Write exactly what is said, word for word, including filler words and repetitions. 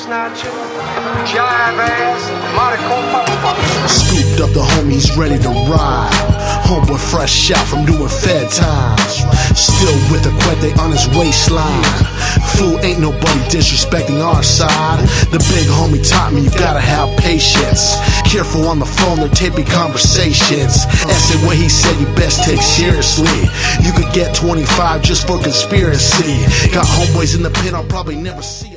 snatcher, jive ass, Maricon papa. Scooped up the homies ready to ride. Homeboy fresh out from doing fed times. Still with the cuete on his waistline. Fool, ain't nobody disrespecting our side. The big homie taught me you gotta have patience. Careful on the phone, they're taping conversations. Essay what he said you best take seriously. You could get twenty-five just for conspiracy. Got homeboys in the pit I'll probably never see.